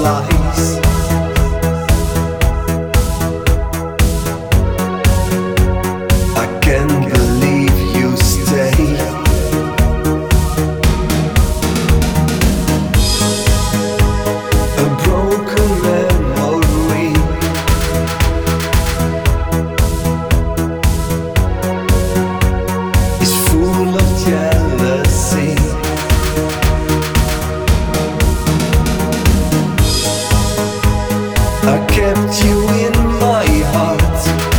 lies. I can't believe you stay. A broken memory. It's full of jealousy. I kept you in my heart.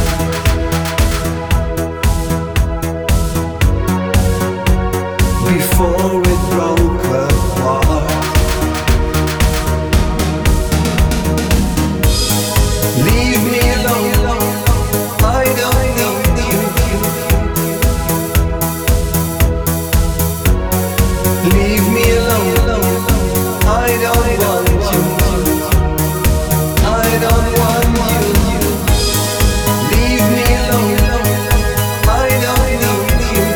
Before it broke apart. Leave me alone, I don't need you. Leave me alone, I don't want you. I don't want you. Leave me alone, I don't need you.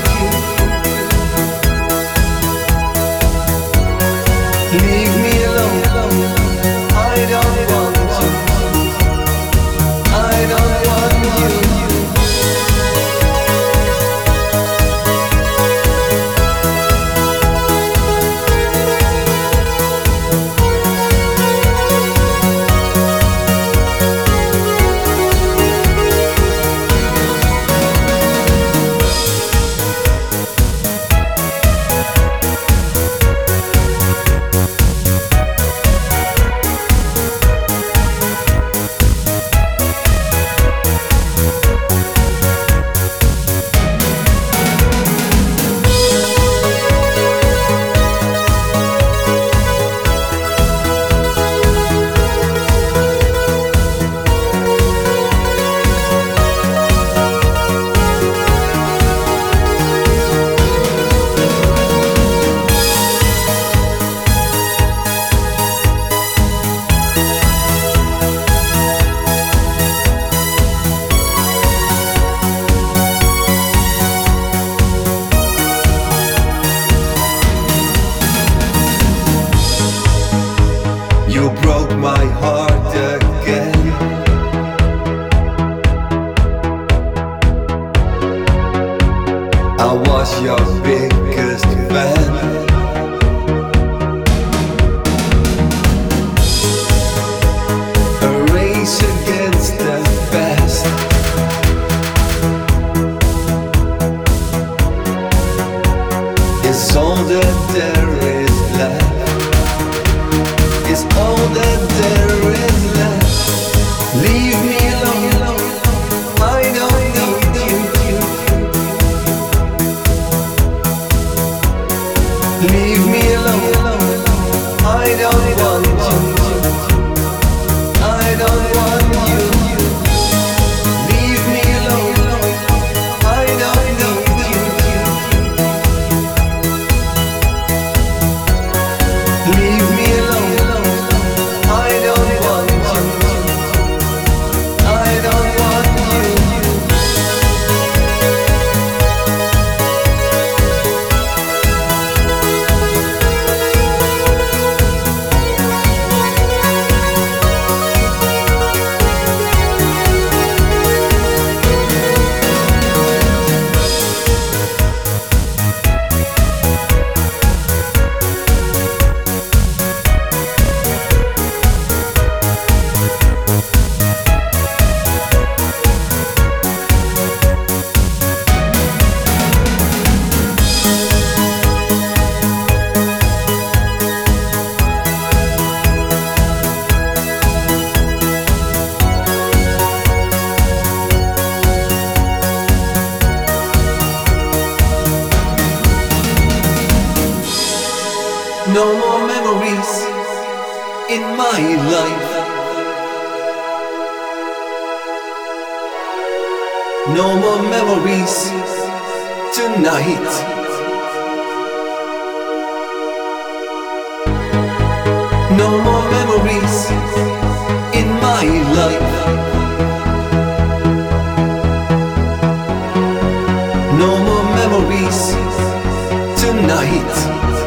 Leave me alone, I don't want you. I don't want you. You broke my heart again. I was your biggest fan. A race against the best. It's all that there is left. It's all that there is left. Leave me alone, I don't need you. Leave me alone, I don't want you. I don't want you. Leave me alone, I don't need you. Leave me alone, I don't want you. I don't want you. No more memories in my life. No more memories tonight. No more memories in my life. No more memories tonight.